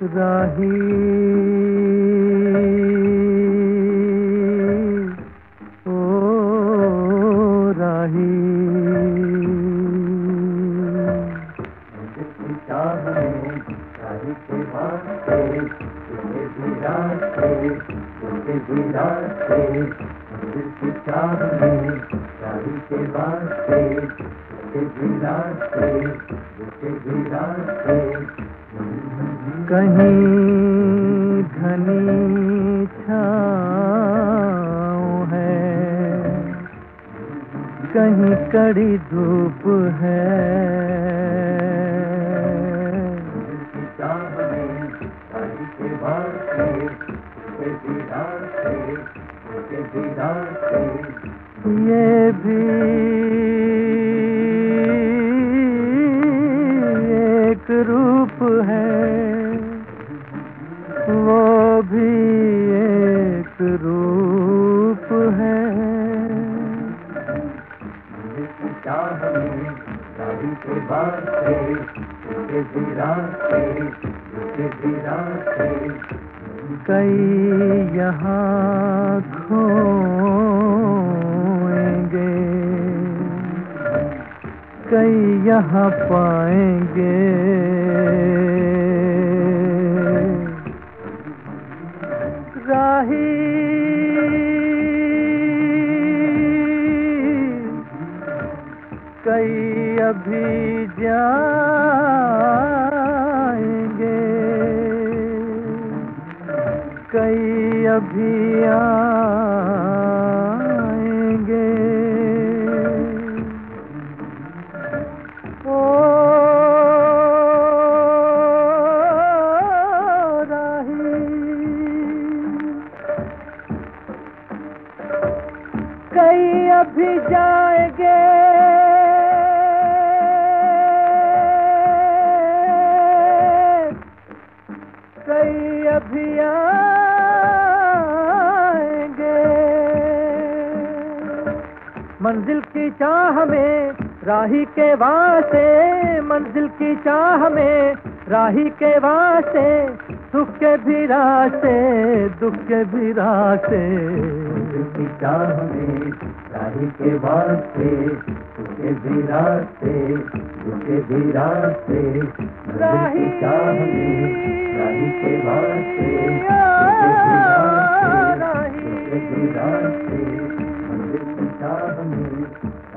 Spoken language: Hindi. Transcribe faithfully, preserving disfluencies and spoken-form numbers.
राही ओ राही राही के वास्ते तुझे भी रास्ते तुझे भी रास्ते दिल की चाह में राही के वास्ते तुझे भी रास्ते तुझे भी रास्ते कहीं घनी छाँव है कहीं कड़ी धूप है ये भी एक रूप है वो भी एक रूप है चाह में राही के वास्ते तुझे भी रास्ते तुझे भी रास्ते कई यहाँ खोएंगे कई यहाँ पाएंगे राही कई अभी जाएंगे कई अभी आएंगे ओ राही कई अभी जाएंगे कई अभी आएंगे मंजिल की चाह में राही के वास्ते मंजिल की चाह में राही के वास्ते सुख के भी रास्ते दुख के भी रास्ते मंजिल की चाह में राही के वास्ते सुख के भी रास्ते दुख के भी रास्ते राही चाह में राही के वास्ते सुख के भी रास्ते दुख के भी रास्ते मंजिल की चाह में